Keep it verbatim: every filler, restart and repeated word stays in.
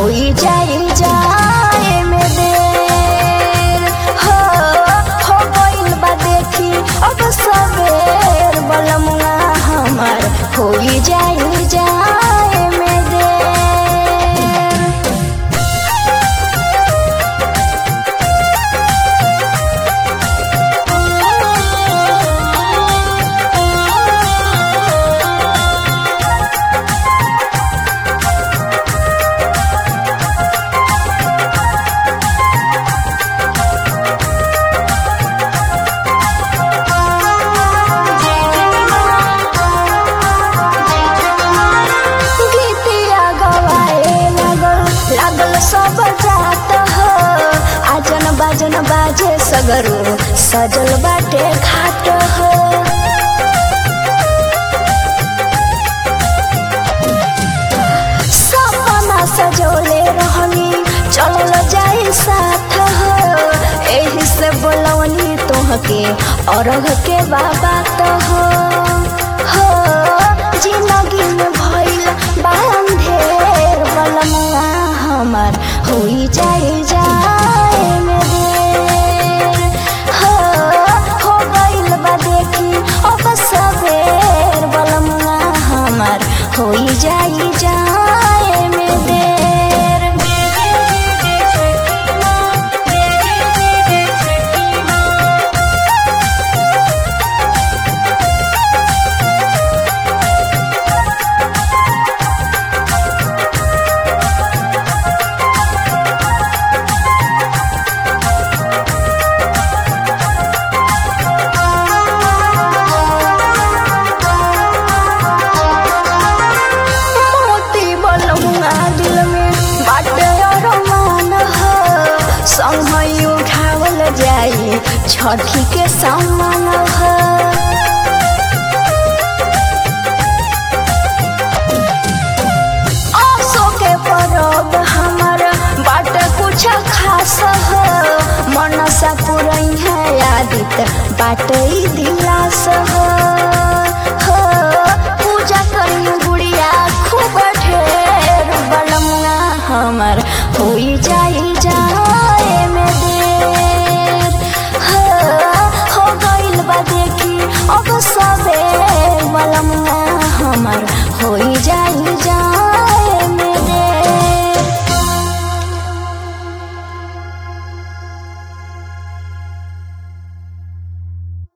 होई जाए जाए में देर हो हो गइल बा देखी अब सबेर बलमुआ हमार होई जाए जाए में देर। सब जात हो आजन बाजन बाजे सगरो सजल बाटे घाट हो। सपना सजोले रहनी चल जाए साथ हो एही से बोलवनी तोहके अरघ के बाबा तो हो हो जिंदगी में भइल बांधेर बलमुआ हमार होई जाए जाए में देर हो हो गइल बा देखी अब सबेर बलमुआ हमार होई जाए जाए में देर। संगहि उठावल जाई छठी के सामान हो। आसो के परब हमर बाटे कुछ खास हो मनसा पुरई है आदित बाटे दिलास हो।